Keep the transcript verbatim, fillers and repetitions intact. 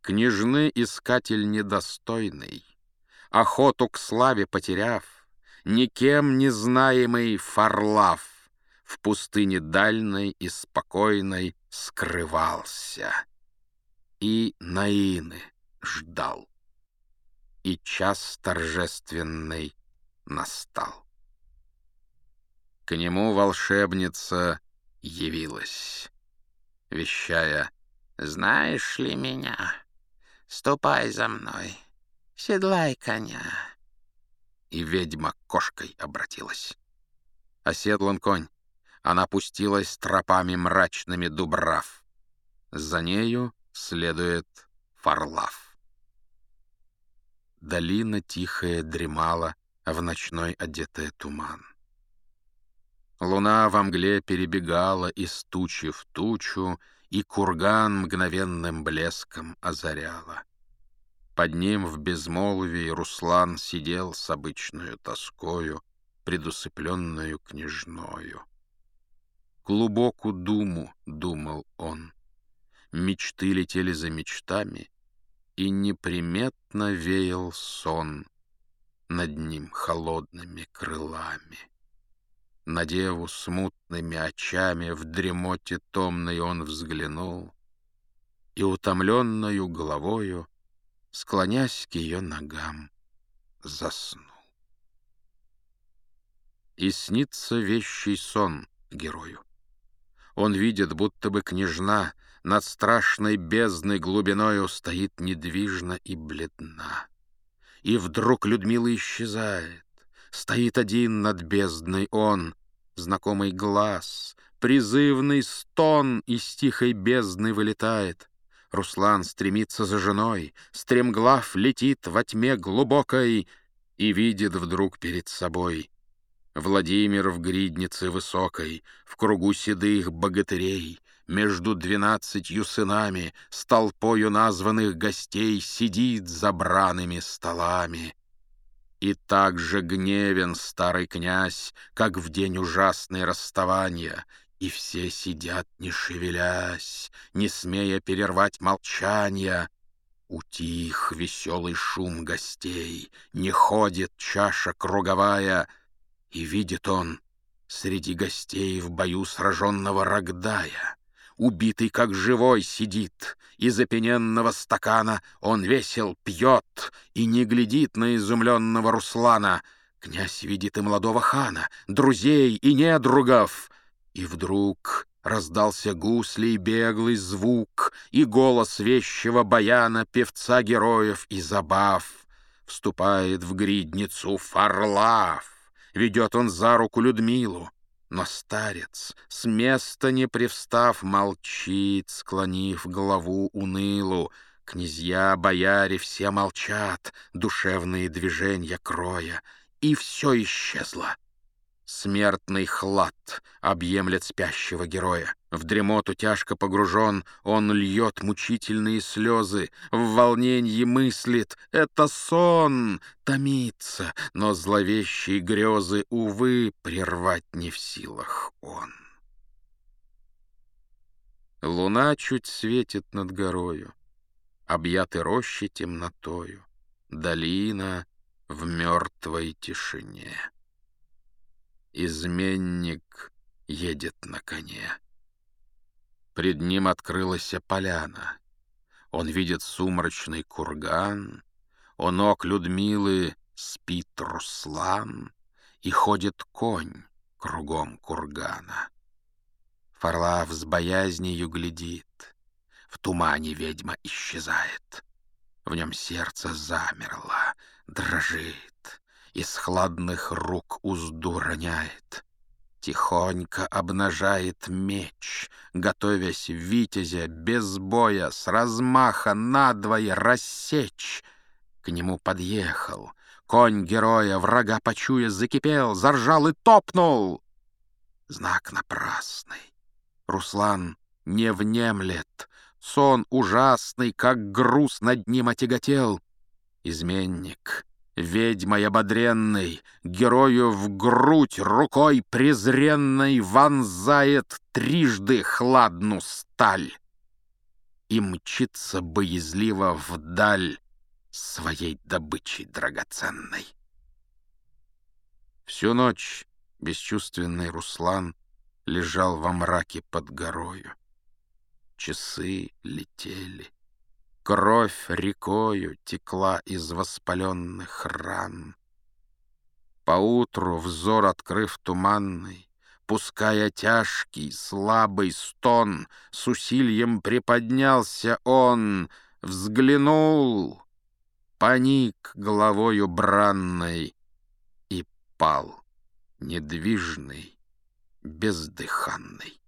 Княжны искатель недостойный, охоту к славе потеряв, никем не знаемый Фарлав в пустыне дальной и спокойной скрывался. И Наины ждал, и час торжественный настал. К нему волшебница явилась, вещая: «Знаешь ли меня? Ступай за мной, седлай коня». И ведьма кошкой обратилась. Оседлан конь, она пустилась тропами мрачными дубрав. За нею следует Фарлав. Долина тихая дремала, в ночной одетая туман. Луна во мгле перебегала из тучи в тучу, и курган мгновенным блеском озаряла. Под ним в безмолвии Руслан сидел с обычною тоскою, предусыпленную княжною. Глубоку думу думал он, мечты летели за мечтами, и неприметно веял сон над ним холодными крылами. На деву смутными очами в дремоте томной он взглянул и, утомленною головою, склонясь к ее ногам, заснул. И снится вещий сон герою. Он видит, будто бы княжна над страшной бездной глубиною стоит недвижно и бледна. И вдруг Людмила исчезает. Стоит один над бездной он, знакомый глаз, призывный стон из тихой бездны вылетает. Руслан стремится за женой, стремглав летит во тьме глубокой и видит вдруг перед собой Владимир в гриднице высокой, в кругу седых богатырей, между двенадцатью сынами, с толпою названных гостей сидит за браными столами. И так же гневен старый князь, как в день ужасной расставания, и все сидят, не шевелясь, не смея перервать молчания. Утих веселый шум гостей, не ходит чаша круговая, и видит он среди гостей в бою сраженного Рогдая. Убитый как живой сидит, из опьяненного стакана он весел пьет и не глядит на изумленного Руслана. Князь видит и молодого хана, друзей и недругов. И вдруг раздался гуслей беглый звук и голос вещего баяна, певца героев и забав. Вступает в гридницу Фарлав, ведет он за руку Людмилу. Но старец, с места не привстав, молчит, склонив голову унылу. Князья, бояре все молчат, душевные движения кроя, и все исчезло. Смертный хлад объемлет спящего героя. В дремоту тяжко погружен, он льет мучительные слезы, в волненье мыслит — это сон, томится, но зловещие грезы, увы, прервать не в силах он. Луна чуть светит над горою, объяты рощи темнотою, долина в мертвой тишине. Изменник едет на коне. Пред ним открылась поляна. Он видит сумрачный курган. У ног Людмилы спит Руслан, и ходит конь кругом кургана. Фарлав с боязнью глядит. В тумане ведьма исчезает. В нем сердце замерло, дрожит. Из хладных рук узду роняет. Тихонько обнажает меч, готовясь витязя без боя с размаха надвое рассечь. К нему подъехал. Конь героя, врага почуя, закипел, заржал и топнул. Знак напрасный. Руслан не внемлет. Сон ужасный, как груз над ним отяготел. Изменник, ведьмой ободренный, герою в грудь рукой презренной вонзает трижды хладну сталь. и мчится боязливо вдаль своей добычей драгоценной. Всю ночь бесчувственный Руслан лежал во мраке под горою. Часы летели, кровь рекою текла из воспаленных ран. Поутру, взор открыв туманный, пуская тяжкий, слабый стон, с усилием приподнялся он, взглянул, поник головою бранной и пал, недвижный, бездыханный.